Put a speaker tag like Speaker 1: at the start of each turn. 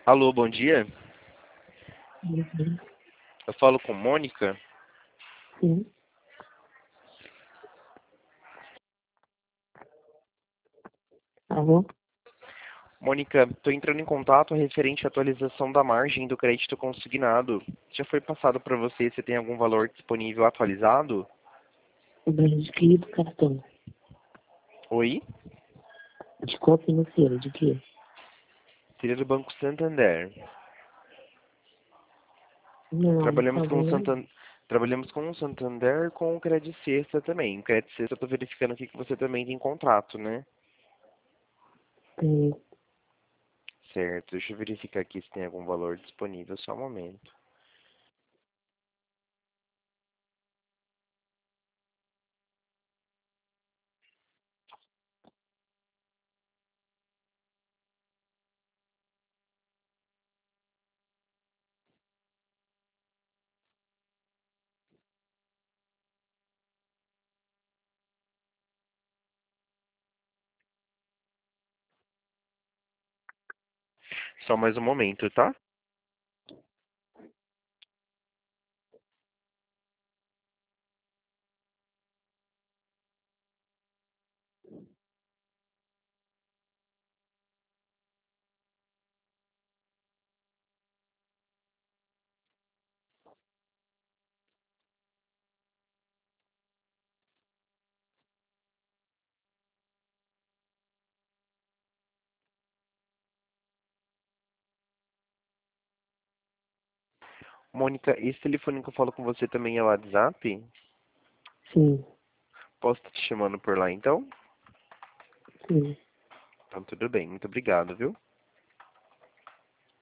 Speaker 1: Alô, bom dia.
Speaker 2: Uhum.
Speaker 1: Eu falo com Mônica.
Speaker 2: Sim. Alô?
Speaker 1: Mônica, estou entrando em contato referente à atualização da margem do crédito consignado. Já foi passado para você se tem algum valor disponível atualizado?
Speaker 2: O banho de que do cartão?
Speaker 1: Oi?
Speaker 2: De qual financeira? De quê?
Speaker 1: Seria do Banco Santander.
Speaker 2: Não, por
Speaker 1: Trabalhamos com
Speaker 2: favor,
Speaker 1: o
Speaker 2: não.
Speaker 1: Santander. Trabalhamos com o Santander com o Credit Sexta também. O Credit Sexta eu estou verificando aqui que você também tem contrato, né?
Speaker 2: Tem.
Speaker 1: Certo, deixa eu verificar aqui se tem algum valor disponível, só um momento. Só mais um momento, tá? Mônica, esse telefone que eu falo com você também é o WhatsApp?
Speaker 2: Sim,
Speaker 1: Posso estar te chamando por lá então?
Speaker 2: sim.
Speaker 1: Então tudo bem, muito obrigado, viu?